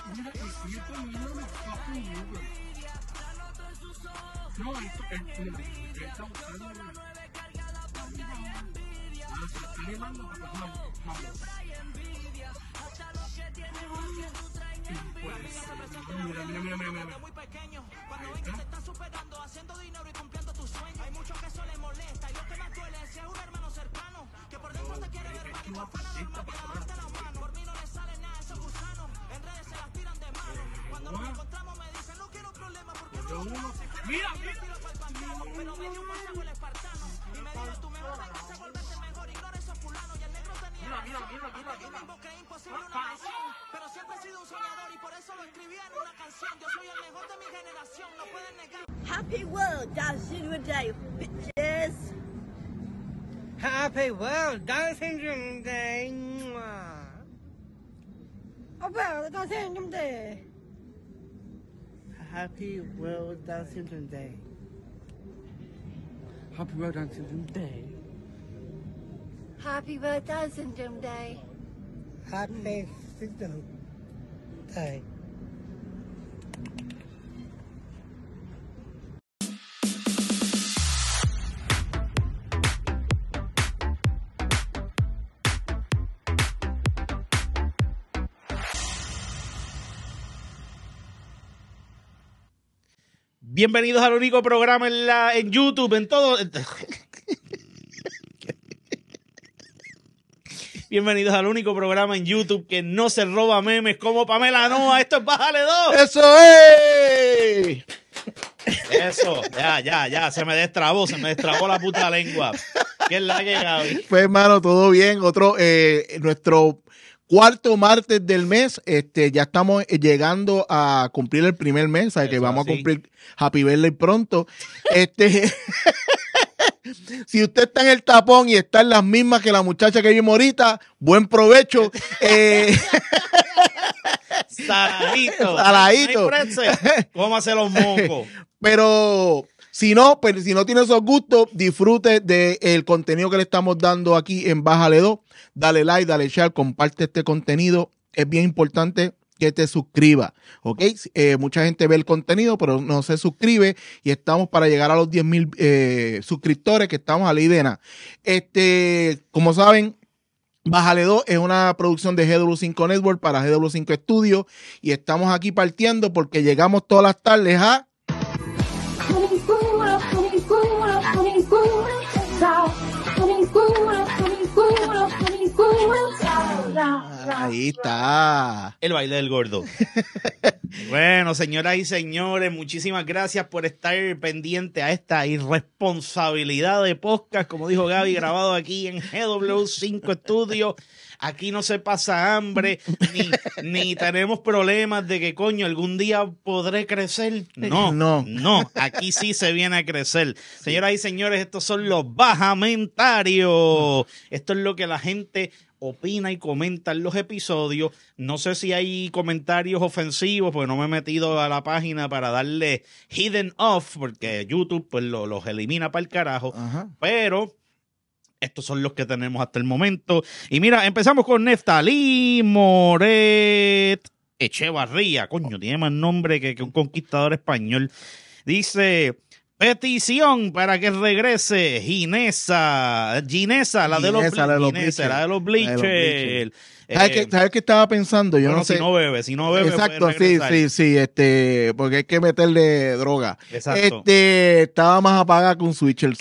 Mira, y esto no es un fucking Uber. No, está buscando. Se está animando a pasar. Mira. Muy pequeño, cuando ven que te están superando, haciendo dinero y cumpliendo tus sueños. Hay muchos que eso les molesta y lo que más duele es un hermano cercano que por dentro te quiere ver mal y por fuera normal para darte la mano. Por mí no le sale nada a esos gusanos, en redes se las tiran de mano. Cuando nos encontramos me dicen no quiero problemas porque no. Mira. Pero me dio un consejo el espartano y me dijo tu mejor venganza es volverte mejor, ignora esos fulanos y el negro tenía razón. Yo me invoqué imposible una canción, pero siempre he sido un soñador y por eso lo escribí en una canción. Yo soy el mejor de mi generación, no pueden negar. Happy World Dancing Day, bitches. Happy World Dancing Day. Well, dancing day. Happy World Dancing Day. Happy World Dancing Day. Happy World Dancing Day. Happy Sister Day. Bienvenidos al único programa en YouTube, en todo. Bienvenidos al único programa en YouTube que no se roba memes como Pamela Noa. Esto es Bájale 2. ¡Eso es! Eso, ya, se me destrabó la puta lengua. ¿Qué es la que, Gaby? Pues, hermano, todo bien. Nuestro cuarto martes del mes, ya estamos llegando a cumplir el primer mes, ¿sabes? Que vamos a cumplir Happy Birthday pronto. Si usted está en el tapón y está en las mismas que la muchacha que vimos ahorita, buen provecho. Saladito. Cómase los mocos. Pero si no tiene esos gustos, disfrute del contenido que le estamos dando aquí en Bájale 2. Dale like, dale share, comparte este contenido. Es bien importante que te suscribas, ¿ok? Mucha gente ve el contenido, pero no se suscribe y estamos para llegar a los 10,000 suscriptores, que estamos a la idea. Como saben, Bájale 2 es una producción de GW5 Network para GW5 Studio y estamos aquí partiendo porque llegamos todas las tardes a... Ahí está. El baile del gordo. Bueno, señoras y señores, muchísimas gracias por estar pendiente a esta irresponsabilidad de podcast, como dijo Gaby, grabado aquí en GW5 Studio. Aquí no se pasa hambre, ni tenemos problemas de que, coño, algún día podré crecer. No, aquí sí se viene a crecer. Señoras y señores, estos son los bajamentarios. Esto es lo que la gente opina y comenta en los episodios. No sé si hay comentarios ofensivos, porque no me he metido a la página para darle hidden off, porque YouTube pues los elimina para el carajo. Ajá. Pero estos son los que tenemos hasta el momento. Y mira, empezamos con Neftalí Moret Echevarría. Coño, tiene más nombre que un conquistador español. Dice: petición para que regrese Ginesa, la de los Bleachers. ¿Sabes qué estaba pensando? Yo no sé. Si no bebe. Exacto, sí, porque hay que meterle droga. Exacto. Estaba más apagada que un switcher.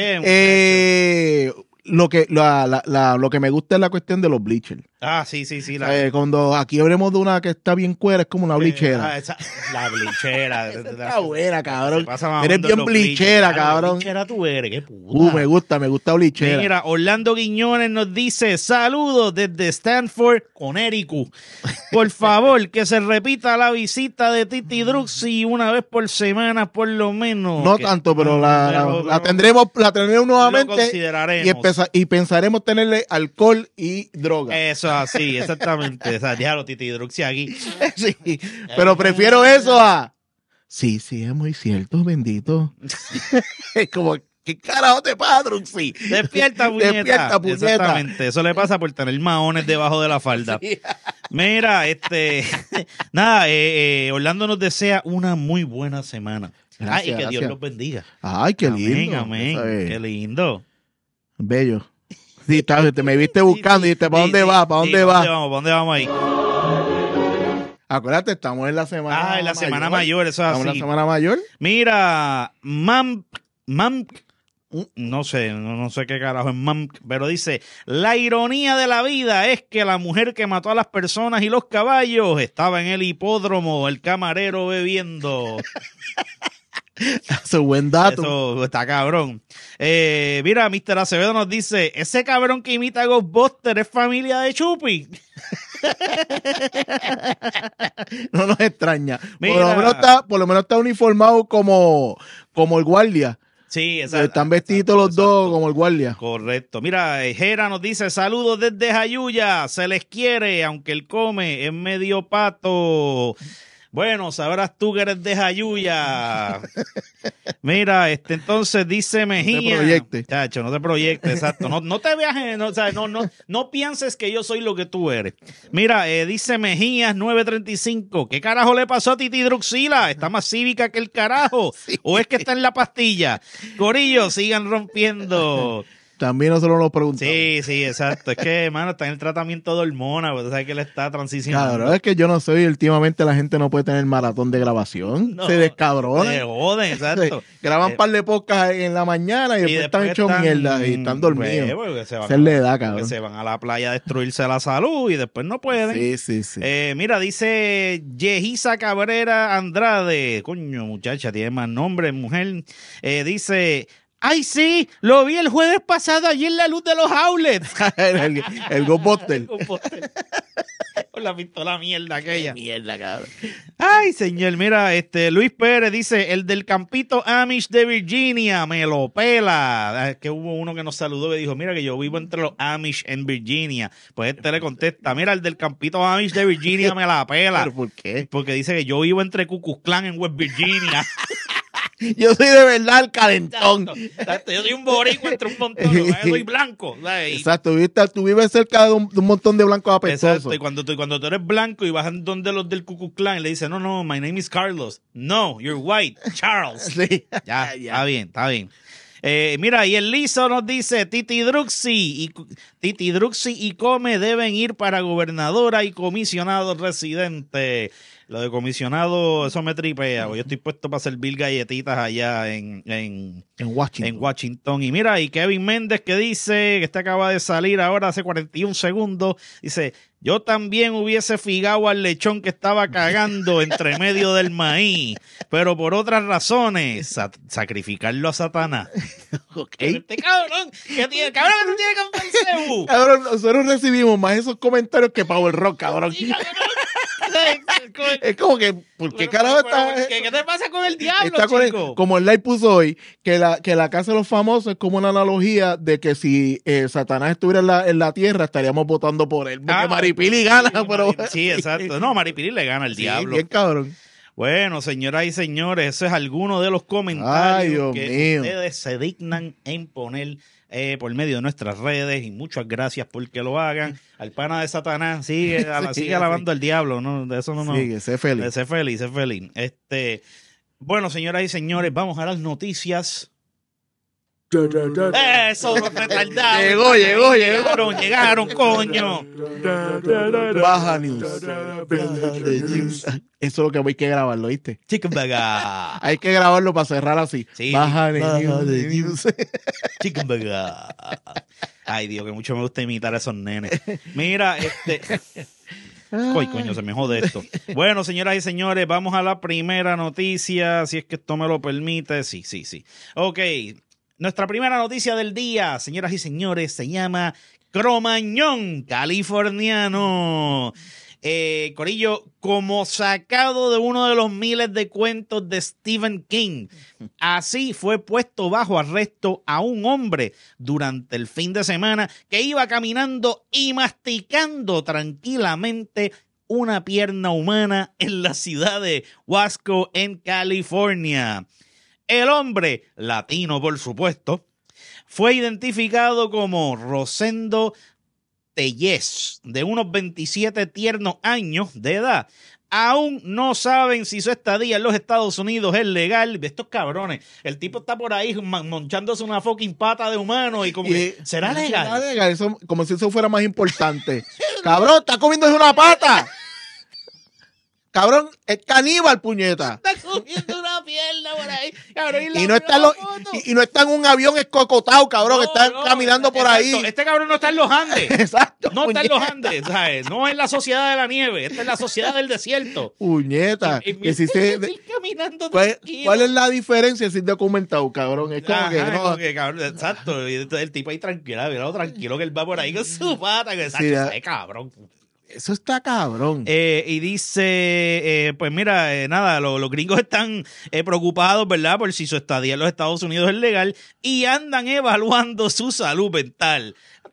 ¿Qué? Lo que me gusta es la cuestión de los bleachers. Ah, sí. Cuando aquí hablemos de una que está bien cuera, es como una blichera. La blichera. Está buena, cabrón. Eres bien blichera, cabrón. Blichera tú eres, qué puta. Me gusta blichera. Mira, Orlando Guiñones nos dice: saludos desde Stanford, Connecticut. Por favor, que se repita la visita de Titi Druxy una vez por semana, por lo menos. No tanto, pero la tendremos nuevamente. Lo consideraremos. Y pensaremos tenerle alcohol y droga. Eso así, exactamente. O sea, déjalo, Titi Druxy aquí. Sí, pero prefiero eso a... Sí, es muy cierto, bendito. Es como, ¿Qué carajo te pasa, Druxy? Despierta, puñeta. Despierta, puñeta. Exactamente. Eso le pasa por tener maones debajo de la falda. Sí. Mira, nada, Orlando nos desea una muy buena semana. Gracias, y que Dios gracias. los bendiga. Ay, qué lindo. Amén. Eso es Qué lindo. bello. Sí, te me viste buscando y dijiste, ¿para dónde vas? ¿Para dónde vas? ¿Para dónde vamos ahí? Acuérdate, estamos en la semana En la semana mayor, eso es Estamos en así. la semana mayor. Mira, no sé qué carajo es Mamp, pero dice, la ironía de la vida es que la mujer que mató a las personas y los caballos estaba en el hipódromo, el camarero bebiendo. Eso es buen dato. Eso está cabrón. Mira, Mr. Acevedo nos dice, ese cabrón que imita a Ghostbuster es familia de Chupi. No nos extraña. Mira. Por lo menos está uniformado como el guardia. Sí, exacto. Están vestidos los dos como el guardia. Correcto. Mira, Jera nos dice, saludos desde Jayuya, se les quiere, aunque él come, es medio pato. Bueno, sabrás tú que eres de Jayuya. Mira, entonces dice Mejía. No te proyectes. Chacho, no te proyectes, exacto. No te veas, no pienses que yo soy lo que tú eres. Mira, dice Mejías 935. ¿Qué carajo le pasó a Titi Druxila? ¿Está más cívica que el carajo? Sí. ¿O es que está en la pastilla? Corillo, sigan rompiendo. También nosotros nos preguntamos. Sí, exacto. Es que, hermano, está en el tratamiento de hormonas, porque tú sabes que él está transicionando. Cabrón, es que yo no sé, y últimamente la gente no puede tener maratón de grabación. No, se descabronan. Se joden, exacto. Graban par de podcasts en la mañana y después están hechos mierda y están dormidos. Porque se van, Se le da, porque cabrón. se van a la playa a destruirse la salud y después no pueden. Sí. Mira, dice Yehisa Cabrera Andrade. Coño, muchacha, tiene más nombre, mujer. Dice... ¡Ay, sí! Lo vi el jueves pasado allí en la luz de los outlets. el Ghostbuster. Con la pistola mierda aquella. Mierda, cabrón. Ay, señor, mira, Luis Pérez dice, el del campito Amish de Virginia, me lo pela. Es que hubo uno que nos saludó y dijo, mira que yo vivo entre los Amish en Virginia. Pues le contesta, mira, el del campito Amish de Virginia me la pela. ¿Pero por qué? Porque dice que yo vivo entre Ku Klux Klan en West Virginia. Yo soy de verdad el calentón. Exacto, yo soy un boricua entre un montón, yo soy blanco. ¿Sabes? Exacto, tú vives cerca de un montón de blancos apestosos. Exacto, y cuando tú eres blanco y vas donde los del Ku Klux Klan, le dice, no, my name is Carlos. No, you're white, Charles. Sí. Ya, está bien. Mira, y el Lizo nos dice, Titi Druxy y Come deben ir para gobernadora y comisionado residente. Lo de comisionado, eso me tripea. Yo estoy puesto para servir galletitas allá en Washington. Y mira, y Kevin Méndez que dice, que este acaba de salir ahora hace 41 segundos, dice, yo también hubiese figado al lechón que estaba cagando entre medio del maíz, pero por otras razones, sacrificarlo a Satanás. Okay. Este cabrón, que tiene que hacer Cabrón, nosotros recibimos más esos comentarios que Power Rock, cabrón. Es como que, ¿por qué carajo está? ¿Qué te pasa con el diablo, Está con chico? como el live puso hoy, que la casa de los famosos es como una analogía de que si Satanás estuviera en la tierra, estaríamos votando por él. Porque Maripili gana, pero... Sí, exacto. No, Maripili le gana al diablo. Bien cabrón. Bueno, señoras y señores, eso es alguno de los comentarios Ay, Dios que mío. ustedes se dignan en poner por medio de nuestras redes, y muchas gracias por que lo hagan. Al pana de Satanás, sigue alabando al diablo, ¿no? De eso no. Sigue, sé feliz. Sé feliz. Bueno, señoras y señores, vamos a las noticias. Eso, los retardados. Llegaron, coño. Baja News. Eso es lo que hay que grabarlo, ¿viste? Chicken Baga. Hay que grabarlo para cerrar así. Sí. Baja News. Chicken Baga. Ay, Dios, que mucho me gusta imitar a esos nenes. Mira, coño, se me jode esto. Bueno, señoras y señores, vamos a la primera noticia, si es que esto me lo permite. Sí. Ok, nuestra primera noticia del día, señoras y señores, se llama Cromañón californiano. Corillo, como sacado de uno de los miles de cuentos de Stephen King, así fue puesto bajo arresto a un hombre durante el fin de semana que iba caminando y masticando tranquilamente una pierna humana en la ciudad de Wasco, en California. El hombre, latino por supuesto, fue identificado como Rosendo Tellez, de unos 27 tiernos años de edad. Aún no saben si su estadía en los Estados Unidos es legal. Estos cabrones, el tipo está por ahí monchándose una fucking pata de humano y como que, ¿será legal? ¿Será legal? Eso, como si eso fuera más importante. Cabrón, está comiéndose una pata. Cabrón, es caníbal, puñeta. Está comiendo una pierna por ahí, cabrón, Y no está en un avión escocotado, cabrón, está caminando por exacto. ahí. Este cabrón no está en los Andes. Exacto. No está en puñeta. los Andes, ¿sabes? No es la sociedad de la nieve, esta es la sociedad del desierto. Puñeta. Y Que si se- ir caminando ¿Cuál, tranquilo. cuál es la diferencia si es documentado, cabrón? Es como que Ajá, no. como que, cabrón, exacto. Y el tipo ahí tranquilo, mirado tranquilo que él va por ahí con su pata, que Sí, exacto, cabrón. Eso está cabrón. Y dice, pues mira, nada, los gringos están preocupados, ¿verdad? Por si su estadía en los Estados Unidos es legal y andan evaluando su salud mental.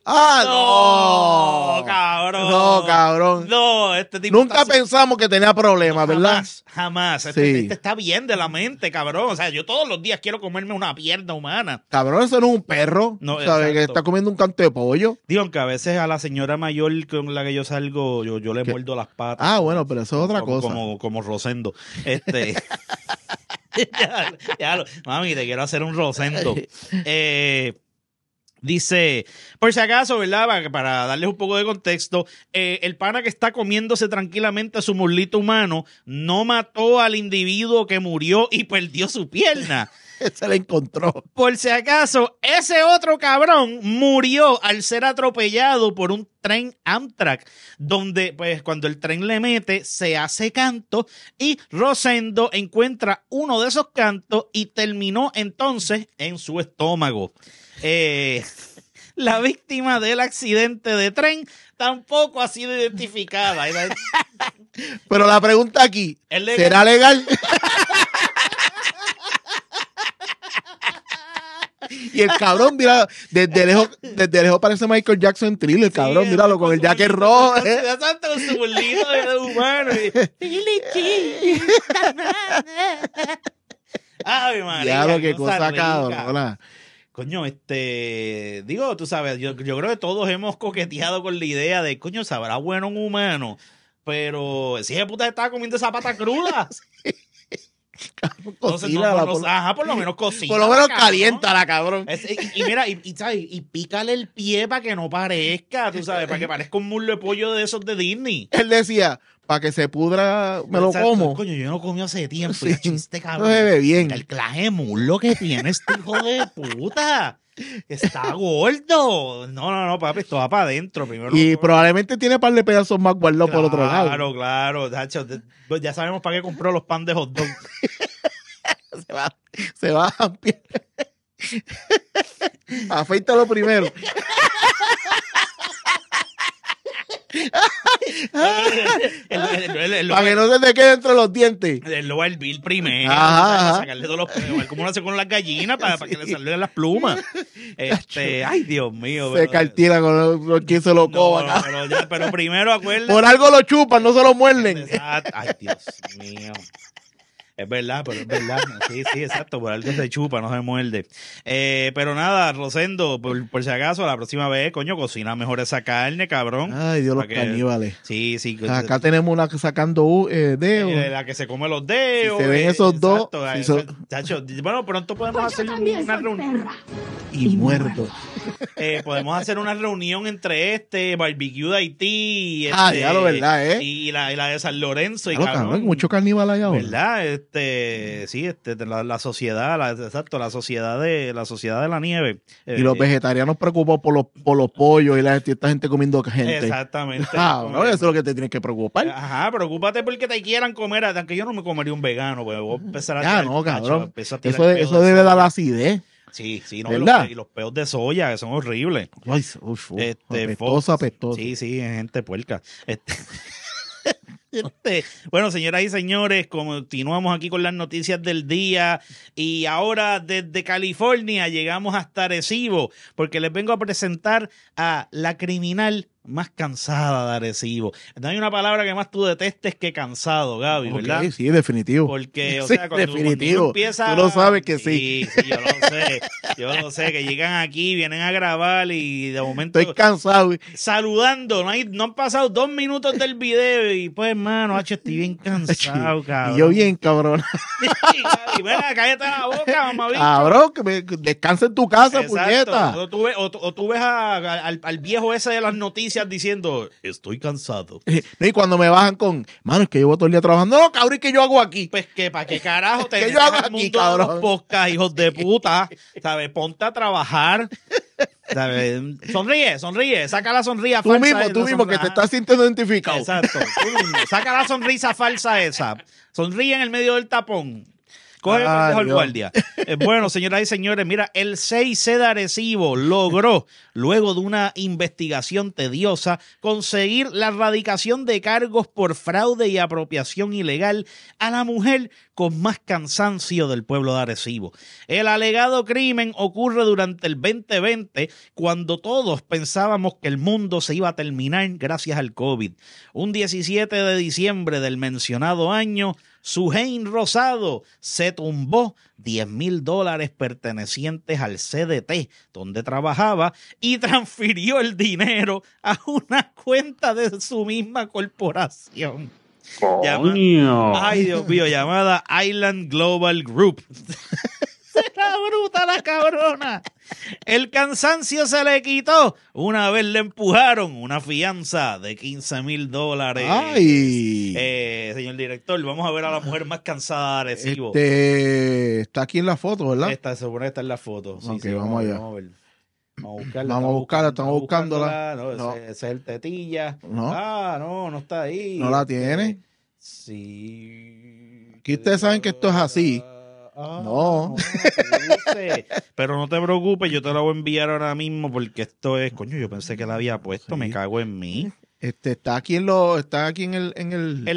¡Ah, no! Cabrón. No, cabrón. No, este tipo Nunca está pensamos que tenía problemas, ¿verdad? Jamás. Sí. Este está bien de la mente, cabrón. O sea, yo todos los días quiero comerme una pierna humana. Cabrón, eso no es un perro. No, ¿Sabes? Que exacto. está comiendo un canto de pollo. Digo, aunque a veces a la señora mayor con la que yo salgo, yo le muerdo las patas. Ah, bueno, pero eso es otra cosa. Como Rosendo. Mami, te quiero hacer un Rosendo. Dice, por si acaso, ¿verdad? Para darles un poco de contexto, el pana que está comiéndose tranquilamente su muslito humano no mató al individuo que murió y perdió su pierna. Se la encontró. Por si acaso, ese otro cabrón murió al ser atropellado por un tren Amtrak, donde, pues, cuando el tren le mete, se hace canto y Rosendo encuentra uno de esos cantos y terminó entonces en su estómago. La víctima del accidente de tren tampoco ha sido identificada. Pero la pregunta aquí, ¿Es legal? ¿será legal? Y el cabrón, mira, desde lejos parece Michael Jackson en Thriller, el cabrón, míralo con el jacket rojo. Exacto, con su bolito de humano. Ay, María. Diablo, qué cosa rica. cabrona. Coño, digo, tú sabes, yo creo que todos hemos coqueteado con la idea de, coño, sabrá bueno un humano, pero si ese puta estaba comiendo esa pata cruda. Entonces, Cocínala, por lo menos cocina. por lo menos cabrón. caliéntala, cabrón. Y mira, ¿sabes? Y pícale el pie para que no parezca, tú sabes, para que parezca un muslo de pollo de esos de Disney. Él decía, para que se pudra, me lo Exacto. como. Coño, yo no comí hace tiempo. Sí. Y este cabrón. No se ve bien. El claje de muslo que tiene este hijo de puta. Está gordo. No, papi, esto va para adentro. Primero Y probablemente tiene un par de pedazos más guardados por otro lado. Claro. Tacho, pues ya sabemos para qué compró los pan de hot dog. Se va a ampliar. Afeítalo primero. Para que no se te quede entre los dientes. Lo va a hervir primero. Ajá. Sacarle todos los pelos. Como lo hace con las gallinas para que le salgan las plumas. Ay, Dios mío. Se cartila con quien se lo coma. Pero primero acuérdate. Por algo lo chupan, no se lo muerden. Exacto. Ay, Dios mío. Es verdad, pero es verdad. Sí, exacto. Por algo se chupa, no se muerde. Pero nada, Rosendo, por si acaso, la próxima vez, coño, cocina mejor esa carne, cabrón. Ay, Dios, los Pa' que- caníbales. Sí. Acá tenemos una sacando dedos. La que se come los dedos. Si se ven esos dos, exacto, si son- chacho, bueno, pronto podemos hacer una reunión. Y muertos. Podemos hacer una reunión entre Barbecue de Haití Ya lo verdad, y la de San Lorenzo. Y Claro, cabrón, mucho carníval allá ahora. ¿verdad? La sociedad, la sociedad de la nieve. Y los vegetarianos preocupados por los pollos y esta gente comiendo gente. Exactamente. Eso es lo que te tienes que preocupar. Ajá, preocúpate porque te quieran comer, aunque yo no me comería un vegano, pues voy a empezar a Ya, tirar, no, tacho, cabrón. empiezo a tirar Eso peos de debe soya. dar acidez. Sí, no, ¿Verdad? y los peos de soya, que son horribles. Ay, apestoso. Sí, gente puerca. Bueno, señoras y señores, continuamos aquí con las noticias del día y ahora desde California llegamos hasta Arecibo porque les vengo a presentar a la criminal más cansada de Arecibo. No hay una palabra que más tú detestes que cansado, Gaby, ¿verdad? Ok, sí, definitivo. Porque, o Sí, sea, cuando definitivo. uno empieza... Tú lo sabes que sí. Sí, yo lo sé, que llegan aquí, vienen a grabar y de momento Estoy cansado. saludando, no han pasado 2 minutos del video y pues, hermano, estoy bien cansado, cabrón. Y yo bien, cabrón. Y ven, cállate la boca, mamabicho. Cabrón, descansa en tu casa, Exacto. puñeta. O tú ves al viejo ese de las noticias diciendo, estoy cansado. No, y cuando me bajan con, mano, es que llevo todo el día trabajando. No, cabrón, ¿qué yo hago aquí? Pues que, ¿para qué carajo te ¿Qué metes yo hago al aquí, mundo cabrón? de los podcasts, hijos de puta? ¿Sabes? Ponte a trabajar. ¿Sabes? Sonríe, saca la sonrisa Tú falsa. mismo, que te estás sintiendo identificado. Exacto, tú mismo. Saca la sonrisa falsa esa. Sonríe en el medio del tapón. Coge el pendejo al Dios. guardia. Bueno, señoras y señores, mira, el 6C de Arecibo logró, luego de una investigación tediosa, conseguir la erradicación de cargos por fraude y apropiación ilegal a la mujer con más cansancio del pueblo de Arecibo. El alegado crimen ocurre durante el 2020, cuando todos pensábamos que el mundo se iba a terminar gracias al COVID. Un 17 de diciembre del mencionado año, Sujein Rosado se tumbó $10,000 pertenecientes al CDT, donde trabajaba, y transfirió el dinero a una cuenta de su misma corporación. Ay, Dios mío, llamada Island Global Group. Será bruta la cabrona. El cansancio se le quitó una vez le empujaron una fianza de $15,000. Ay. Señor director, vamos a ver a la mujer más cansada de Arecibo. Está aquí en la foto, ¿verdad? Esta se supone que está en la foto. Sí, Ok, sí, vamos allá. Vamos a ver. Vamos Vamos a buscarla, estamos buscándola. No, No. ese es el tetilla. No. No está ahí. ¿No la tiene? Sí. Aquí ustedes saben que esto es así. No. Dice. Pero no te preocupes, yo te la voy a enviar ahora mismo porque esto es, coño, yo pensé que la había puesto, Sí. me cago en mí. Está aquí en el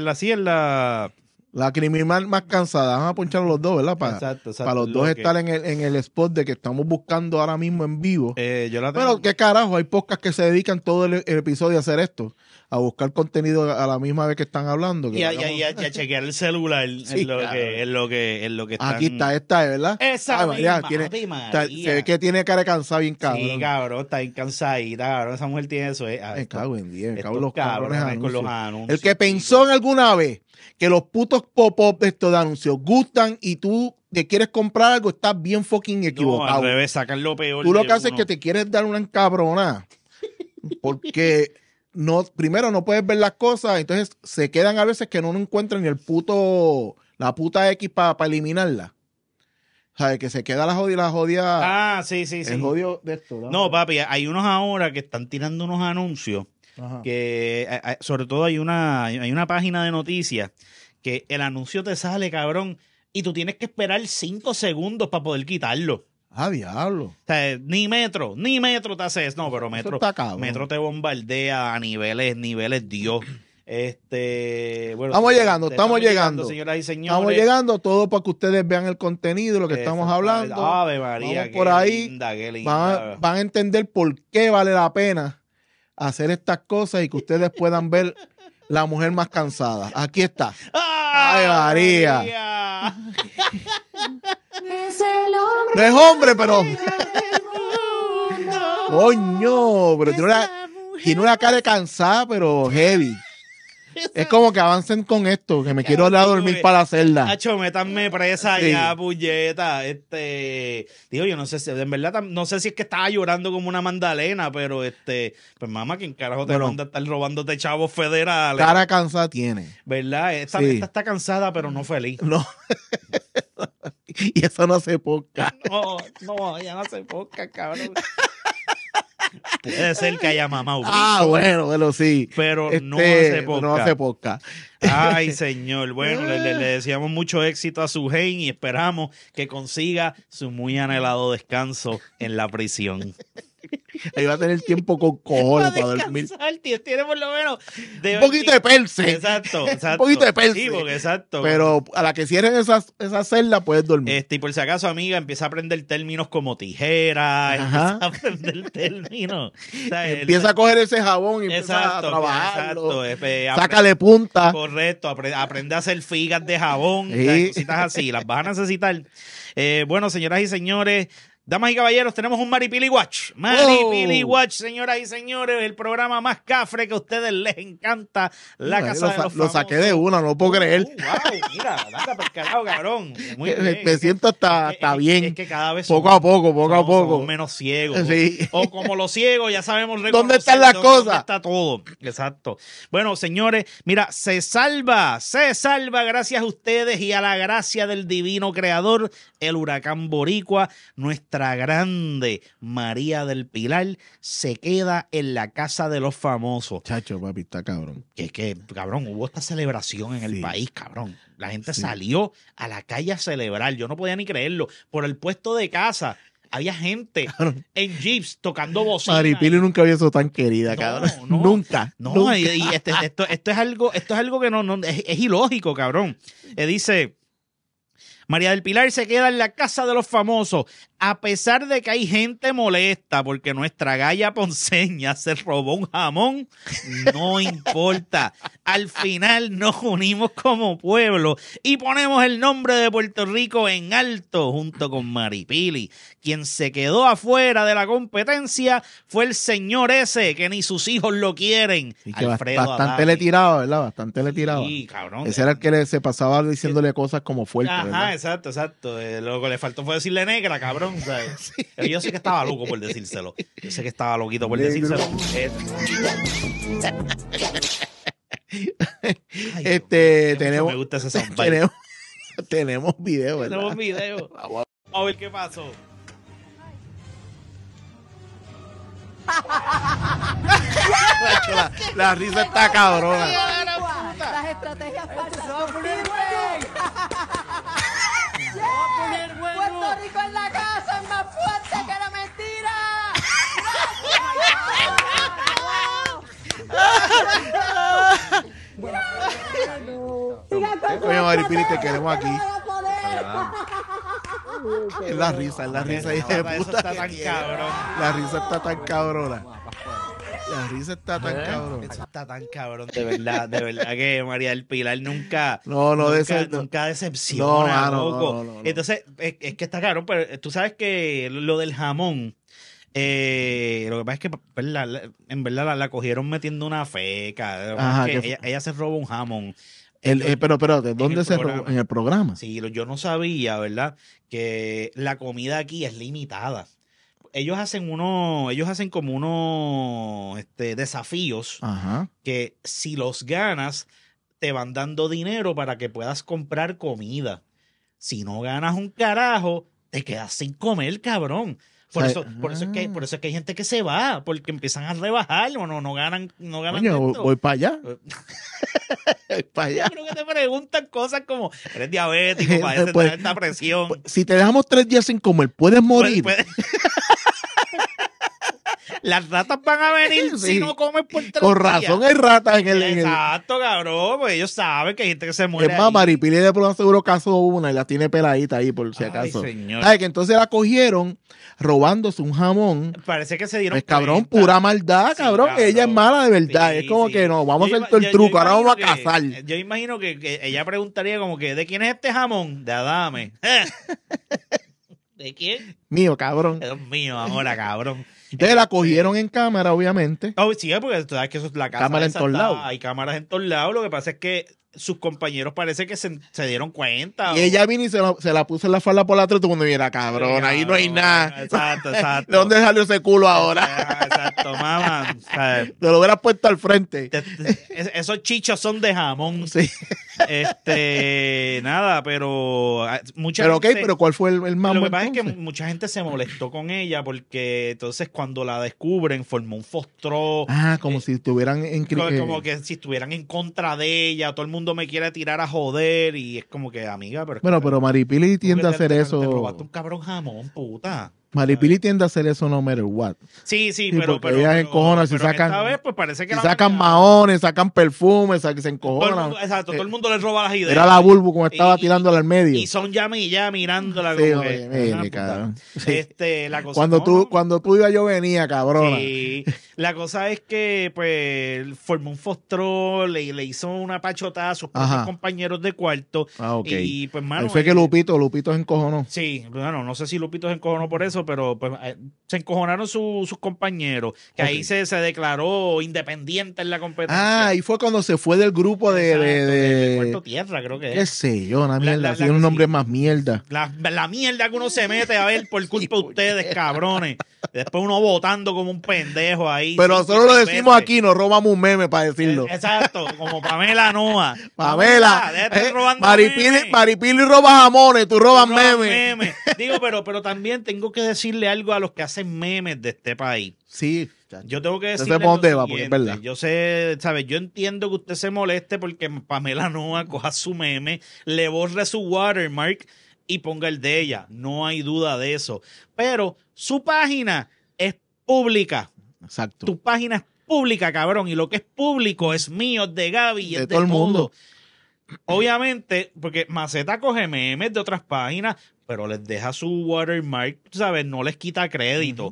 la criminal más cansada. Vamos a ponchar los dos, ¿verdad? Exacto, Para los dos estar en el spot de que estamos buscando ahora mismo en vivo. Yo la tengo. Pero qué carajo, hay podcasts que se dedican todo el episodio a hacer esto, a buscar contenido a la misma vez que están hablando. Que Y a hagamos- chequear el celular Sí, claro. en lo que están. Aquí está, esta es, ¿verdad? Esa Ay, María, misma, tiene- Ave está- María. se ve que tiene cara de cansado bien cabrón. Sí, cabrón, está bien cansadita, cabrón. Esa mujer tiene eso. Me cago en 10, me cago en estos los cabrones cabrones con los anuncios. anuncios. El que pensó en alguna vez que los putos pop-up de estos anuncios gustan y tú te quieres comprar algo, estás bien fucking No, equivocado. al revés, sacan lo peor. Tú lo de que haces es uno. que te quieres dar una encabrona. Porque primero no puedes ver las cosas, entonces se quedan a veces que no encuentran ni la puta X para eliminarla. O sea, que se queda la jodida, Sí. el jodido de esto. No, papi, hay unos ahora que están tirando unos anuncios Ajá. que, sobre todo hay una página de noticias que el anuncio te sale, cabrón, y tú tienes que esperar 5 segundos para poder quitarlo. Ah, diablo. O sea, ni metro te hace eso. No, pero Eso Metro, está cabrón. Metro te bombardea a niveles Dios. Bueno, Estamos llegando. señoras y señores. Estamos llegando todo para que ustedes vean el contenido, lo que estamos hablando. Ave María, Vamos por ahí. qué linda. Van a entender por qué vale la pena hacer estas cosas y que ustedes puedan ver la mujer más cansada. Aquí está. ¡Ay, María! No es hombre, pero. Coño, pero tiene una cara de cansada, pero heavy. Es como que avancen con esto, que me quiero ir a dormir para la celda. Hacho, métanme presa Sí. ya, puñeta. Digo, yo no sé si, en verdad, no sé si es que estaba llorando como una mandalena, pero pues mamá, ¿quién carajo te Bueno. manda a estar robándote chavos federales? Cara cansada tiene. ¿Verdad? Esta Sí. está cansada, pero no feliz. No. Y eso no se poca. No, ya no se poca, cabrón. Puede ser que haya mamado. Bueno, sí. Pero no hace No podcast. hace podcast. Ay, señor. Bueno, le deseamos mucho éxito a Sujein y esperamos que consiga su muy anhelado descanso en la prisión. Ahí va a tener tiempo con cojones para dormir. descansar, tiene por lo menos Un poquito de perse. Exacto. Un poquito de perse. Sí, porque exacto. Pero a la que cierren esa celda puedes dormir. Y por si acaso, amiga, empieza a aprender términos como tijera, Ajá. empieza a aprender términos. O sea, Empieza a coger ese jabón y empieza a exacto, trabajarlo. exacto. Sácale punta. Correcto, aprende a hacer figas de jabón, Sí. o sea, cositas así, las vas a necesitar. Bueno, señoras y señores, damas y caballeros, tenemos un Maripili Watch. Maripili Watch, señoras y señores, el programa más cafre que a ustedes les encanta, La Casa de los Lo saqué de Famosos. una, no puedo creer. Wow, mira, anda por carajo, cabrón. Muy bien. Me siento hasta bien. Es que cada vez Poco a poco, somos menos ciegos. Sí. O como los ciegos, ya sabemos ¿Dónde están las dónde cosas? está todo. Exacto. Bueno, señores, mira, se salva gracias a ustedes y a la gracia del divino creador, el huracán boricua, nuestra grande María del Pilar se queda en la Casa de los Famosos. Chacho, papi, está cabrón. Que cabrón, hubo esta celebración en el Sí. país, cabrón. La gente Sí. salió a la calle a celebrar. Yo no podía ni creerlo. Por el puesto de casa había gente en jeeps tocando bocina. Maripili nunca había sido tan querida, No, cabrón. no. Nunca. No, nunca. y esto es algo que no es ilógico, cabrón. Dice, María del Pilar se queda en la Casa de los Famosos, a pesar de que hay gente molesta porque nuestra galla ponceña se robó un jamón, no importa. Al final nos unimos como pueblo y ponemos el nombre de Puerto Rico en alto junto con Maripili. Quien se quedó afuera de la competencia fue el señor ese que ni sus hijos lo quieren. Y que Alfredo bastante Adame. le tiraba, ¿verdad? Bastante le tiraba. Sí, cabrón. Ese era el que se pasaba diciéndole cosas como fuertes, Ajá, ¿verdad? exacto. Lo que le faltó fue decirle negra, cabrón. ¿Sabes? Pero yo sé que estaba loco por decírselo. Yo sé que estaba loquito por Negro. decírselo. Ay, Dios mío, Tenemos, me gusta ese soundbite. tenemos video, ¿verdad? Tenemos video. Vamos a ver qué pasó. La risa está cabrona. Las estrategias falsas. Puerto Rico en la casa es más fuerte que la mentira. Oye, Maripili, te queremos aquí. Es la risa, hija de Eso puta. está que tan tiene. cabrón. La risa está tan cabrona. La risa está tan cabrona. Eso está tan cabrón. De verdad que María del Pilar nunca. Nunca decepciona. No, mano, loco. no. Entonces, es que está cabrón, pero tú sabes que lo del jamón. Lo que pasa es que en verdad la cogieron metiendo una feca. Lo que pasa Ajá, es que que ella se robó un jamón. Pero, ¿de dónde se programa. robó? En el programa. Sí, yo no sabía, ¿verdad? Que la comida aquí es limitada. Ellos hacen como unos desafíos Ajá. que si los ganas, te van dando dinero para que puedas comprar comida. Si no ganas un carajo, te quedas sin comer, cabrón. Por O eso, sea, por eso es que hay gente que se va, porque empiezan a rebajar o no ganan Coño, esto. voy para allá. Voy para allá. Yo creo que te preguntan cosas como, eres diabético, padeces Pues- esta presión. Si te dejamos 3 días sin comer, puedes morir. Las ratas van a venir Sí. si no comes por 3 Con días. razón hay ratas en el. Exacto, cabrón, pues ellos saben que hay gente que se muere Es más, ahí. Maripili de pronto seguro cazó una y la tiene peladita ahí por si Ay, acaso. señor. ¿Sabes? Que entonces la cogieron robándose un jamón. Parece que se dieron Pues cabrón, cuenta. pura maldad, Sí, cabrón. cabrón. Ella es mala de verdad. Sí, es como sí. que no, vamos Yo a hacer todo ima- el yo truco. Ahora vamos a imagino cazar. Yo imagino que ella preguntaría como que, ¿de quién es este jamón? De Adame. ¿De quién? Mío, cabrón. Dios mío, ahora, cabrón. Entonces la cogieron en cámara, obviamente. Oh, sí, porque tú sabes que eso es la casa. Cámara en esa todos está- lados. Hay cámaras en todos lados. Lo que pasa es que sus compañeros parece que se dieron cuenta. Y ella vino y se la puso en la falda por la atrás y todo el mundo mira, cabrón, ahí no hay nada. Exacto. ¿De dónde salió ese culo ahora? Ajá, exacto, mamá. O sea, Te lo hubieras puesto al frente. esos chichos son de jamón. Sí. Nada, pero mucha Pero ok, gente, pero ¿cuál fue el mambo lo que pasa es que entonces? mucha gente se molestó con ella porque entonces cuando la descubren formó un fostró. Ah, como si estuvieran en Como que si estuvieran en contra de ella, todo el mundo me quiere tirar a joder y es como que, amiga, pero... Bueno, pero Maripili tiende a hacer Te eso. robaste un cabrón jamón, puta. Maripili tiende a hacer eso no matter what. Sí, Sí, pero porque ellas encojonan, si pero sacan- esta vez, pues parece que Si la sacan verdad- maones, sacan perfumes, se todo el encojonan. mundo, exacto, todo el mundo le roba las ideas. Era la Bulbu como estaba Y- tirándola al medio. Y son ya mirándola Sí, como oye, que, mire, ah, puta. cabrón. Sí. La cosa, Cuando no, cuando tú ibas yo venía, cabrona. sí. La cosa es que pues formó un fostrol, le hizo una pachotada a sus propios Ajá. compañeros de cuarto. Ah, ok. Y pues mano, Ahí fue que Lupito se encojonó. sí, bueno, no sé si Lupito se encojonó por eso, pero pues, se encojonaron sus compañeros, que ahí Ok. se declaró independiente en la competencia. Ah, ahí fue cuando se fue del grupo Exacto, del de Cuarto Tierra, creo que qué es. sé yo, una La- mierda, la- así la- un nombre sí. más mierda. La mierda que uno se mete a ver por culpa de Sí, ustedes, cabrones. Después uno votando como un pendejo ahí. Pero 5 nosotros lo y 6 decimos veces. aquí, nos robamos un meme para decirlo. Exacto, como Pamela Noa. Pamela, déjate robando Maripili, memes. roba jamones, tú robas Roban memes. Digo, pero también tengo que decirle algo a los que hacen memes de este país. Sí, Yo tengo que sé decirle por dónde lo va, porque es siguiente. verdad. Yo sé, ¿sabes? Yo entiendo que usted se moleste porque Pamela Noa coja su meme, le borre su watermark y ponga el de ella. No hay duda de eso. Pero su página es pública. exacto. Tu página es pública, cabrón. Y lo que es público es mío, es de Gaby y De es todo el mundo. Obviamente, porque Maceta coge memes de otras páginas, pero les deja su watermark, tú ¿sabes? No les quita crédito.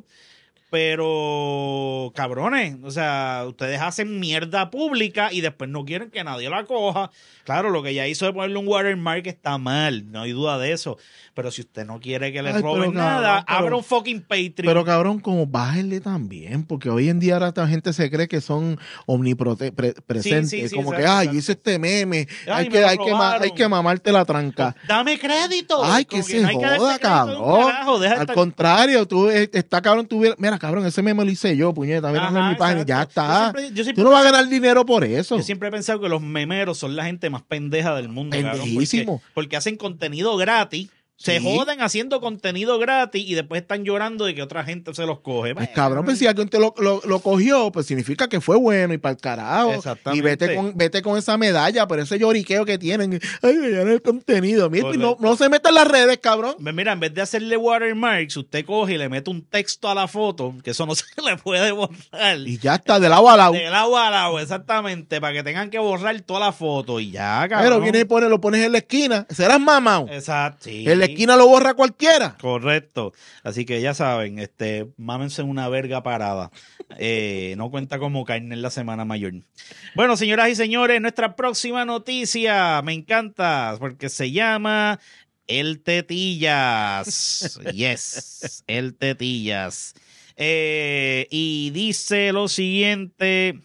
Pero, cabrones, o sea, ustedes hacen mierda pública y después no quieren que nadie la coja. Claro, lo que ella hizo de ponerle un watermark está mal, no hay duda de eso. Pero si usted no quiere que le Ay, roben pero, nada, cabrón, pero- abra un fucking Patreon. Pero cabrón, como bájenle también, porque hoy en día ahora esta gente se cree que son omnipresentes, Sí, sí, como exacto, que, ay, exacto. hice este meme, Ay, me lo robaron. hay que mamarte la tranca. Dame crédito. Ay, Como que se no hay que darte joda, crédito de un cabrón. carajo, deja de Al estar- contrario, tú está cabrón, mira, cabrón, ese meme lo hice yo, puñeta, mira Ajá, en mi página, ya exacto. está. Yo siempre Tú no vas a ganar dinero por eso. Yo siempre he pensado que los memeros son la gente más pendeja del mundo. cabrón, Pendejísimo. porque hacen contenido gratis. Se Sí. joden haciendo contenido gratis y después están llorando de que otra gente se los coge. Pues cabrón, pues si alguien te lo cogió, pues significa que fue bueno y para el carajo. Exactamente. Y vete con esa medalla, por ese lloriqueo que tienen. Ay, ya no el contenido. Mira, y no, Correcto. no se meta en las redes, cabrón. Mira, en vez de hacerle watermarks, usted coge y le mete un texto a la foto, que eso no se le puede borrar. Y ya está, de lado a lado. De lado a lado, exactamente, para que tengan que borrar toda la foto y ya, cabrón. Pero viene y lo pones en la esquina. Serás mamado. Exacto, sí. En la esquina lo borra cualquiera. Correcto. Así que ya saben, mámense una verga parada. No cuenta como carne en la semana mayor. Bueno, señoras y señores, nuestra próxima noticia me encanta porque se llama El Tetillas. Yes, El Tetillas. Y dice lo siguiente.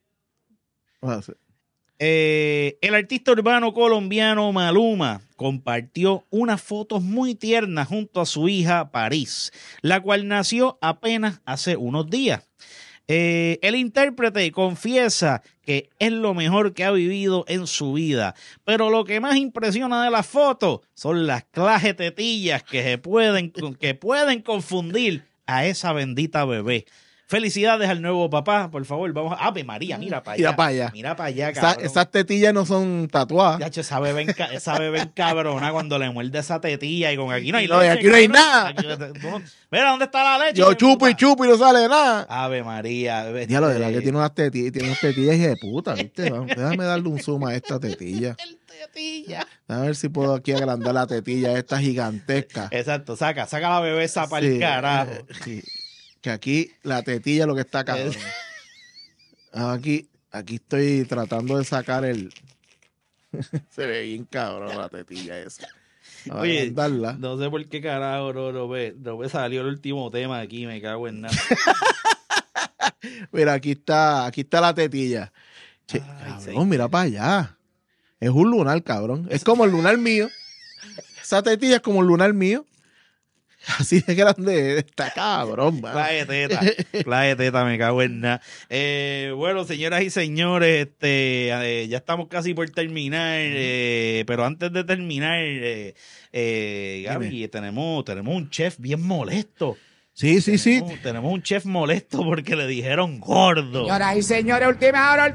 El artista urbano colombiano Maluma compartió unas fotos muy tiernas junto a su hija París, la cual nació apenas hace unos días. El intérprete confiesa que es lo mejor que ha vivido en su vida, pero lo que más impresiona de las fotos son las clajes tetillas que pueden confundir a esa bendita bebé. Felicidades al nuevo papá, por favor, vamos a... Ave María, mira para allá. Mira para allá. Mira para allá, cabrón. Esas tetillas no son tatuadas. Yacho, esa bebé encabrona cuando le muerde esa tetilla y con aquí no hay No, y leche, aquí no hay cabrón. nada. Mira, ¿dónde está la leche? Yo hijo de chupo y puta? chupo y no sale nada. Ave María. Ya lo de la que tiene unas tetillas hija de puta, ¿viste? Déjame darle un zoom a esta tetilla. El tetilla. A ver si puedo aquí agrandar la tetilla esta gigantesca. Exacto, saca la bebé esa para el Sí, carajo. sí. Que aquí la tetilla es lo que está acá. Aquí estoy tratando de sacar el... Se ve bien cabrón la tetilla esa. A Oye, agrandarla. no sé por qué carajo no me salió el último tema aquí, me cago en nada. Mira, aquí está la tetilla. Che, Ay, cabrón, sí. mira para allá. Es un lunar, cabrón. Es como el lunar mío. Esa tetilla es como el lunar mío. Así de grande está, cabrón, mano. Clase de teta, me cago en nada. Bueno, señoras y señores, ya estamos casi por terminar, pero antes de terminar, Gaby, tenemos un chef bien molesto. Sí. Tenemos un chef molesto porque le dijeron gordo. Señoras y señores, última hora.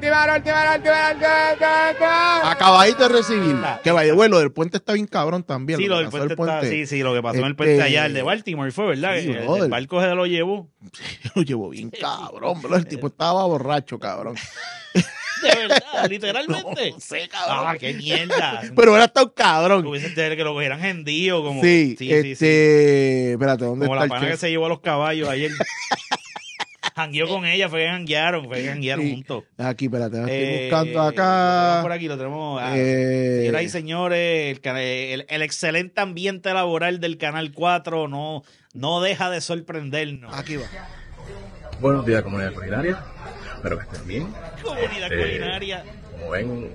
Acabadito de recibir. Que vaya, bueno, lo del puente está bien cabrón también. Sí, lo del puente está, sí, lo que pasó en el puente allá, el de Baltimore fue, ¿verdad? Sí, El barco se lo llevó. Lo llevo bien cabrón, bro. El tipo estaba borracho, cabrón. De verdad, literalmente. No sé, cabrón. Ah, qué mierda. Pero era tan cabrón. Hubiesen tenido que lo cogieran gendío, como. Sí, sí. Espérate, ¿dónde Como está la el pana que chef? se llevó a los caballos ayer. Jangueó con ella, fue que janguearon Sí. juntos. Aquí, espérate, estoy buscando Lo acá. tenemos por aquí, lo tenemos. Señoras y señores, el excelente ambiente laboral del Canal 4 no deja de sorprendernos. Aquí va. Buenos días, comunidad culinaria. Espero que estén bien. Comunidad culinaria. Como ven,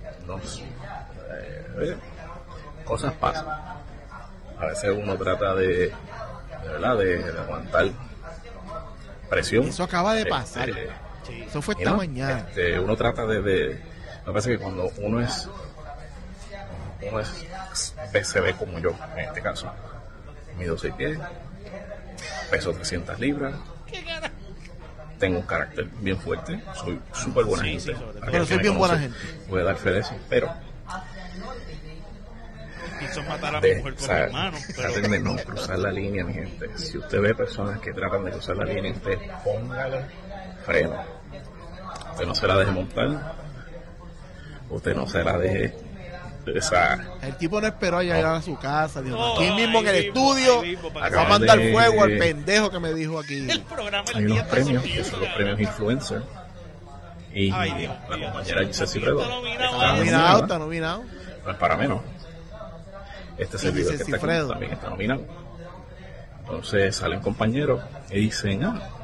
cosas pasan. A veces uno trata de verdad, de aguantar presión. Eso acaba de pasar. Eso fue esta mañana. Uno trata de me parece que cuando uno se ve como yo, en este caso, mido 6 pies, peso 300 libras, tengo un carácter bien fuerte, soy súper buena gente. Pero soy bien buena gente. Voy a dar fe de eso, pero Quiso matar a mi mujer con las manos. traten de no cruzar la línea, mi gente. Si usted ve personas que tratan de cruzar la línea, usted póngale freno. Usted no se la deje montar, usted no se la deje. El tipo no esperó a llegar a su casa. Dijo, No, aquí mismo en el ahí estudio mismo, va a Acaban mandar de- fuego al pendejo que me dijo aquí. El programa el Hay día unos está premios, subiendo, que son los cabrón. premios influencer. Y Ay, Dios la mío. compañera Ceci Fredo Está nominado, está Nominado, está nominado. no es para menos. Este servidor que Ceci está aquí Fredo. también está nominado. Entonces salen compañeros y dicen,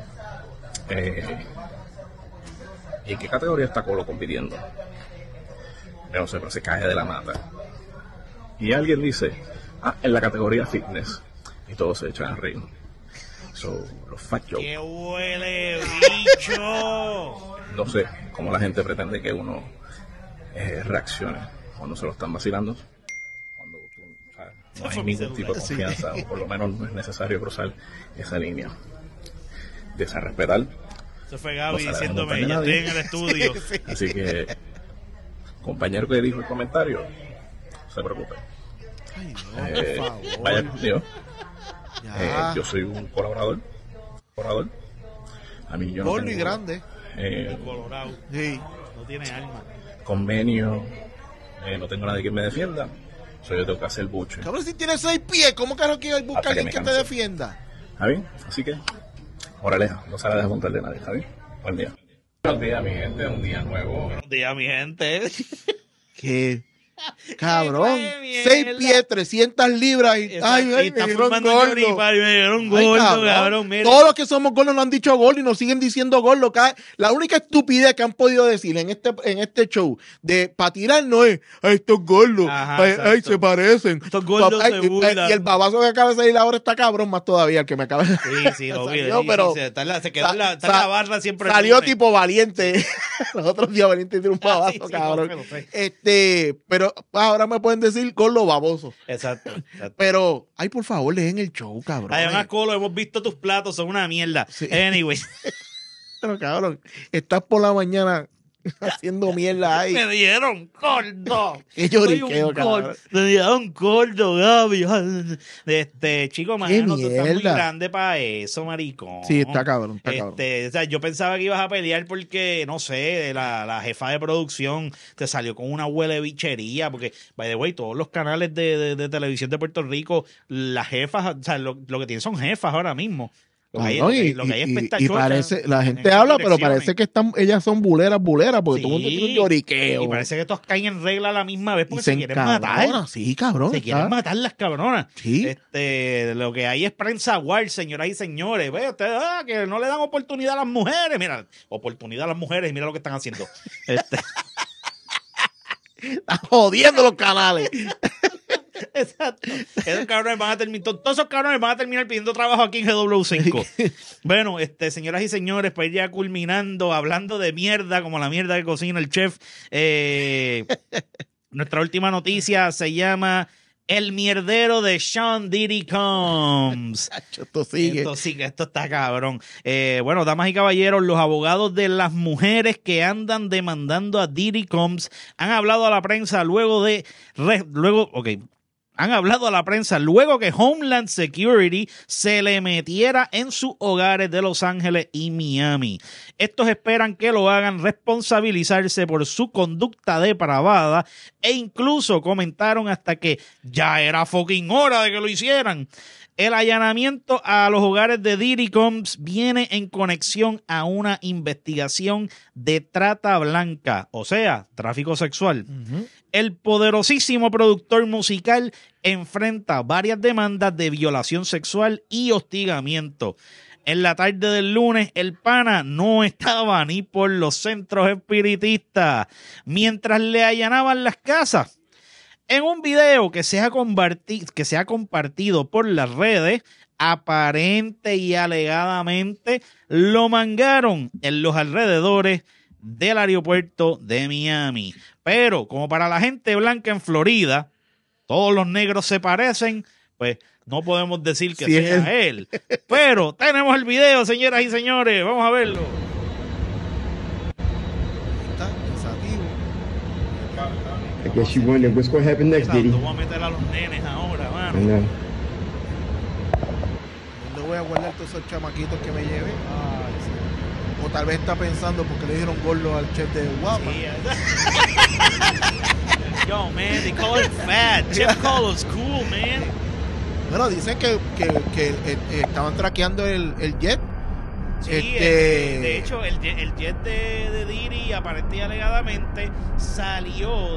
¿y en qué categoría está Colo compitiendo? Yo no sé, pero se cae de la mata. Y alguien dice, en la categoría fitness. Y todos se echan a reír. So, los fat jokes. ¡Qué huele, bicho! No sé cómo la gente pretende que uno reaccione cuando se lo están vacilando. Cuando tú, o sea, no hay ningún tipo de confianza, o por lo menos no es necesario cruzar esa línea. Desrespetar. Se fue No Gaby se la diciéndome, dejan ya montar estoy en el estudio. Así que, compañero que dijo el comentario, no se preocupe. Ay, no, por favor. Vaya conmigo. Ya. Yo soy un colaborador. A mí yo no Gordo y tengo, grande. Colorado, Sí. no tiene alma. convenio, no tengo nadie que me defienda. So, yo tengo que hacer buche. Cabrón, si tienes 6 pies, ¿cómo carajo quieres buscar Hasta alguien que que me te canse. defienda? ¿Está bien? Así que, moraleja, no se la dejes montar de nadie, ¿está bien? Buen día. Buenos días, mi gente, un día nuevo. Buenos días, mi gente. ¿Qué? Cabrón, Qué 6 mierda. pies, 300 libras y, ay, Y ay, está me dieron formando gordo. Johnny Party, me dieron Ay, gordo, cabrón. Mira. Todos los que somos gordos nos han dicho gordo y nos siguen diciendo gordo. La única estupidez que han podido decir en este show de para tirar no es, ay, estos gordos, Ajá, ay, exacto. se parecen. Estos gordos se burlan. Y el babazo que acaba de salir ahora está cabrón más todavía, el que me acaba de Sí, lo vi. salió, Sí, pero sí, se quedó en la, está en la barra siempre. el salió lunes. tipo Valiente. Los otros días Valiente tiene un babazo, sí, cabrón. lo sé. Pero ahora me pueden decir gordo baboso. Exacto. Pero, ay, por favor, leen el show, cabrón. Además, Colo, hemos visto tus platos, son una mierda. Anyway, Pero, cabrón, estás por la mañana haciendo mierda ahí. me dieron gordo. Qué lloriqueo, cabrón. Me dieron gordo, Gaby. Chico, mano, tú estás muy mierda. grande para eso, maricón. Sí, está cabrón, está cabrón. O sea, yo pensaba que ibas a pelear porque, no sé, la jefa de producción te salió con una huele bichería, porque, by the way, todos los canales de televisión de Puerto Rico, las jefas, o sea, lo que tienen son jefas ahora mismo. Lo que hay, Cabrón, lo que hay es y pestachocha parece, la en gente esas habla, pero direcciones. parece que ellas son buleras, porque todo el mundo tiene un lloriqueo. Y parece que todos caen en regla a la misma vez porque Y se quieren matar. encabronan. Sí, cabrón. Se quieren matar las cabronas. Sí. Lo que hay es prensa war, señoras y señores. Ve, ustedes, que no le dan oportunidad a las mujeres. Mira, oportunidad a las mujeres, mira lo que están haciendo. Están jodiendo los canales. Exacto. Esos cabrones van a terminar, todos esos cabrones van a terminar pidiendo trabajo aquí en GW5. Bueno, señoras y señores, para ir ya culminando, hablando de mierda, como la mierda que cocina el chef, nuestra última noticia se llama El mierdero de Sean Diddy Combs. Esto sigue. Esto está cabrón. Bueno, damas y caballeros, los abogados de las mujeres que andan demandando a Diddy Combs han hablado a la prensa han hablado a la prensa luego que Homeland Security se le metiera en sus hogares de Los Ángeles y Miami. Estos esperan que lo hagan responsabilizarse por su conducta depravada e incluso comentaron hasta que ya era fucking hora de que lo hicieran. El allanamiento a los hogares de Diddy Combs viene en conexión a una investigación de trata blanca, o sea, tráfico sexual. El poderosísimo productor musical enfrenta varias demandas de violación sexual y hostigamiento. En la tarde del lunes, el pana no estaba ni por los centros espiritistas mientras le allanaban las casas. En un video que se ha compartido por las redes, aparente y alegadamente lo mangaron en los alrededores del aeropuerto de Miami. Pero como para la gente blanca en Florida, todos los negros se parecen, pues no podemos decir que sea él. Pero tenemos el video, señoras y señores. Vamos a verlo. Está pensativo. I guess you wonder what's going to happen next, Diddy. Vamos a meter a los nenes ahora, mano. I know. ¿Dónde voy a guardar todos esos chamaquitos que me llevé? O tal vez está pensando porque le dieron gordo al chef de Guapa. Yo, man, they call him fat. Chef Carlos, cool, man. Bueno, dicen que estaban traqueando el jet. Sí, de hecho, el jet de Diddy aparentemente y alegadamente salió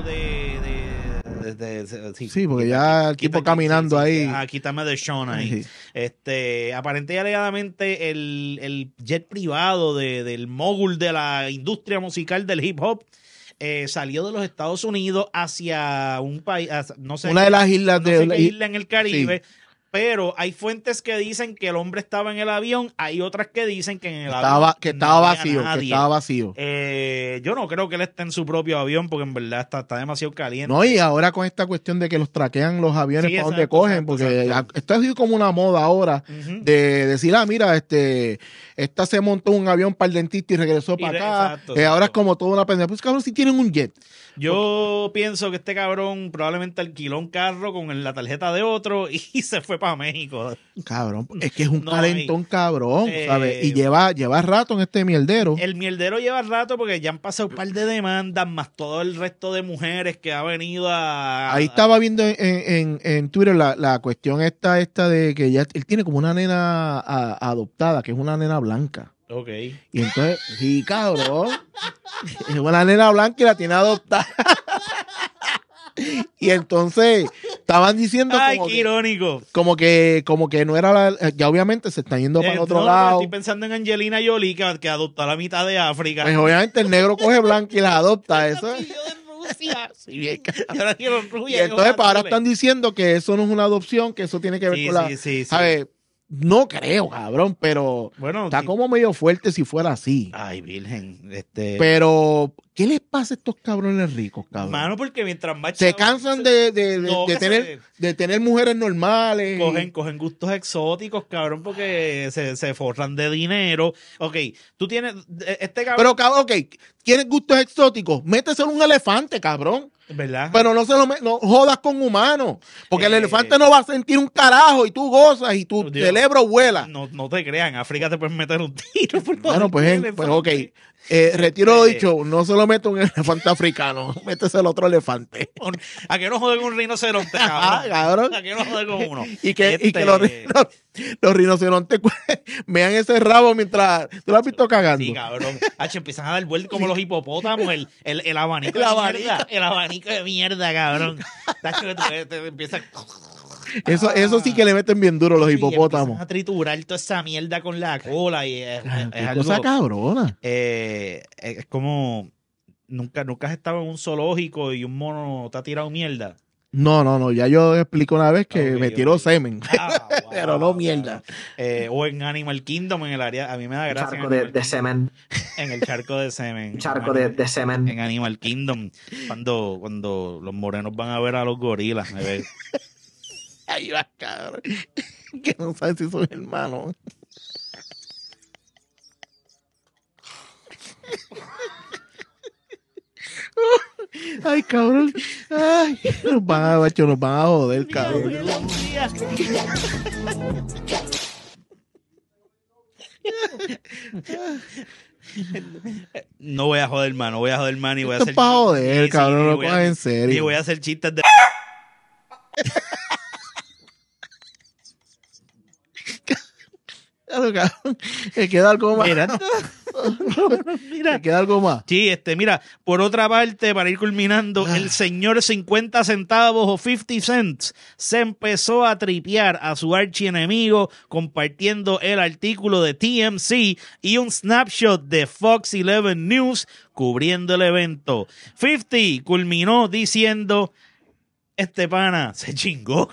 sí, porque ya el tipo caminando ahí. Quítame de Sean ahí. Sí. Aparentemente y alegadamente el jet privado del mogul de la industria musical del hip hop salió de los Estados Unidos hacia un país, no sé, una de las islas isla en el Caribe. Sí. Pero hay fuentes que dicen que el hombre estaba en el avión, hay otras que dicen que en el avión estaba vacío. Yo no creo que él esté en su propio avión porque en verdad está demasiado caliente. No, y ahora con esta cuestión de que los traquean los aviones para donde cogen, porque esto ha sido como una moda ahora de decir, mira, esta se montó un avión para el dentista y regresó para acá. Ahora es como toda una pendeja. Pues cabrón, si tienen un jet. Yo pienso que este cabrón probablemente alquiló un carro con la tarjeta de otro y se fue para México. Cabrón, es que es un calentón cabrón, ¿sabes? Y lleva rato en este mierdero. El mierdero lleva rato porque ya han pasado un par de demandas, más todo el resto de mujeres que ha venido a... Ahí estaba viendo en Twitter la cuestión esta de que ya él tiene como una nena adoptada, que es una nena blanca. Ok. Y entonces, sí, cabrón. Es una nena blanca y la tiene adoptada. Y entonces estaban diciendo qué irónico. Como que no era ya obviamente se están yendo para el otro lado. Estoy pensando en Angelina Jolie que adoptó la mitad de África. Pues obviamente el negro coge blanca y la adopta. Eso es. Sí, bien, y entonces ahora están diciendo que eso no es una adopción, que eso tiene que ver con la... ¿sabes? No creo, cabrón, pero bueno, está como medio fuerte si fuera así. Ay, virgen. Pero, ¿qué les pasa a estos cabrones ricos, cabrón? Mano, porque mientras más se cansan de tener mujeres normales. Cogen gustos exóticos, cabrón, porque se forran de dinero. Ok, tú tienes... cabrón... Pero, cabrón, ok, ¿tienes gustos exóticos? Métese en un elefante, cabrón. ¿Verdad? Pero no jodas con humanos, porque el elefante no va a sentir un carajo y tú gozas y tu cerebro vuela. No te crean, en África te puedes meter un tiro. Bueno, pues ok. Retiro lo dicho, no se lo mete un elefante africano, métese el otro elefante. ¿A qué no jode con un rinoceronte, cabrón? ¿A qué no jode con uno? Y que los rinocerontes vean ese rabo mientras tú lo has visto cagando. Sí, cabrón. Empiezan a dar vueltas como los hipopótamos, el abanico de mierda, cabrón. Te empieza... Eso sí que le meten bien duro los hipopótamos. Empiezan a triturar toda esa mierda con la cola y es algo, cosa cabrona. Es como nunca has estado en un zoológico y un mono te ha tirado mierda. No, ya yo explico una vez que me tiró semen, pero no mierda. O en Animal Kingdom, en el área, a mí me da gracia. Charco de semen. En el charco de semen. Charco de semen. En Animal Kingdom, cuando los morenos van a ver a los gorilas. Ay, va, cabrón. Que no sabes si son hermanos. Ay, cabrón. Ay, nos van a joder, cabrón. No voy a joder más, no voy a joder más, ni voy a Esto hacer... es para joder, sí, cabrón, ni no lo voy a- cojas en serio. Ni voy a hacer chistes de... Claro, cabrón. ¿Me queda algo más? Mira, mira. ¿Me queda algo más? Sí, mira, por otra parte, para ir culminando, el señor 50 centavos o 50 cents se empezó a tripear a su archienemigo compartiendo el artículo de TMZ y un snapshot de Fox 11 News cubriendo el evento. 50 culminó diciendo, este pana se chingó.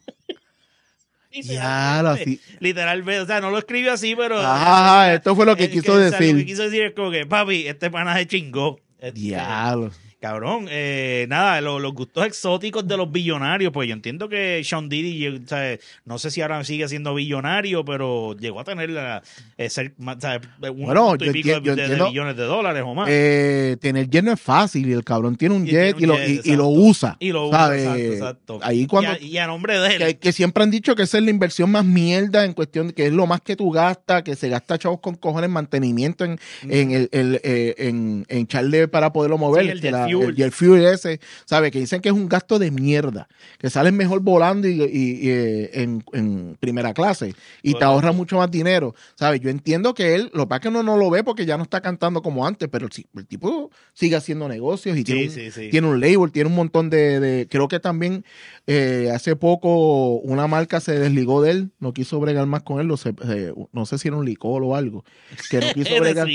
Ya, así. Literalmente, o sea, no lo escribió así, pero... Ajá, esto fue lo que quiso o sea, decir. lo que quiso decir es como que, papi, este pana se chingó. Diablo. Cabrón, nada, los gustos exóticos de los billonarios, pues yo entiendo que Sean Diddy, o sea, no sé si ahora sigue siendo billonario, pero llegó a tener ser, o sea, Bueno, un yo pico de entiendo. billones de dólares o más. Tener jet no es fácil y el cabrón tiene un jet y lo exacto. usa. Y lo usa, ¿sabes? exacto. Ahí cuando... Y a nombre de él. Que siempre han dicho que esa es la inversión más mierda en cuestión de que es lo más que tú gastas, que se gasta chavos con cojones en mantenimiento en echarle para poderlo mover. Sí, el que jet fuel. y el fuel ese, ¿sabes? Que dicen que es un gasto de mierda, que sales mejor volando y en primera clase y te ahorra mucho más dinero, ¿sabes? Yo entiendo que él, lo que pasa es que uno no lo ve porque ya no está cantando como antes, pero el tipo sigue haciendo negocios y tiene un label, tiene un montón de creo que también hace poco una marca se desligó de él, no quiso bregar más con él, no sé si era un licor o algo, que no quiso bregar.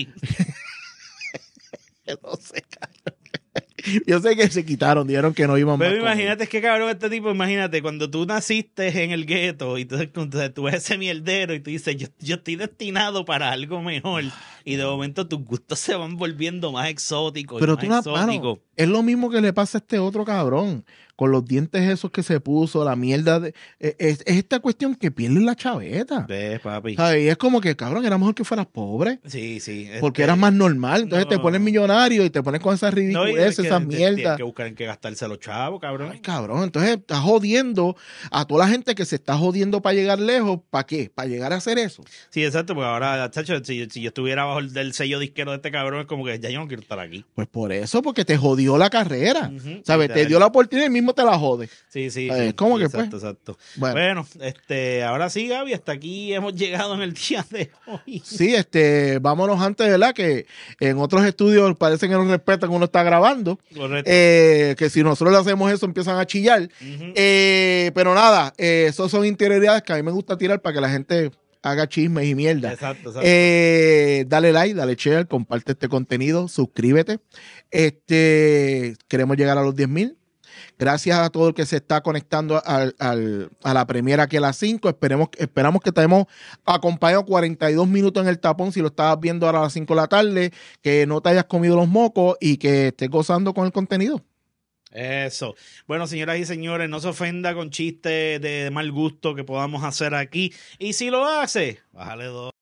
No sé, cabrón. Yo sé que se quitaron, dijeron que no iban más. Pero con él. imagínate, es que cabrón, este tipo, imagínate, cuando tú naciste en el gueto y entonces tú ves ese mierdero y tú dices, yo estoy destinado para algo mejor. Y de momento tus gustos se van volviendo más exóticos. Pero más tú no, exóticos. mano, es lo mismo que le pasa a este otro cabrón, con los dientes esos que se puso, la mierda de... Es esta cuestión que pierden la chaveta. Ves, papi. ¿Sabes? Y es como que, cabrón, era mejor que fueras pobre. Sí, sí. Porque eras más normal. Entonces te pones millonario y te pones con esas ridiculeces, esas mierdas. Tienes que buscar en qué gastarse los chavos, cabrón. Ay, cabrón, entonces estás jodiendo a toda la gente que se está jodiendo para llegar lejos. ¿Para qué? ¿Para llegar a hacer eso? Sí, exacto, porque ahora, chacho, si yo estuviera bajo el sello disquero de este cabrón, es como que ya yo no quiero estar aquí. Pues por eso, porque te jodió la carrera. Ujú, ¿Sabes? literal. Te dio la oportunidad y mismo te la jode. Sí, sí. Es como que exacto, pues. exacto. Bueno. Bueno, ahora sí, Gaby, hasta aquí hemos llegado en el día de hoy. Sí, vámonos antes, ¿verdad? Que en otros estudios parece que no respetan que uno está grabando. Correcto. Que si nosotros le hacemos eso empiezan a chillar. Pero nada, esos son interioridades que a mí me gusta tirar para que la gente haga chismes y mierda. Exacto. Dale like, dale share, comparte este contenido, suscríbete. Queremos llegar a los 10,000. Gracias a todo el que se está conectando a la premiera aquí a las 5. Esperamos que te hemos acompañado 42 minutos en el tapón. Si lo estabas viendo ahora a las 5 de la tarde, que no te hayas comido los mocos y que estés gozando con el contenido. Eso. Bueno, señoras y señores, no se ofenda con chistes de mal gusto que podamos hacer aquí. Y si lo hace, bájale 2.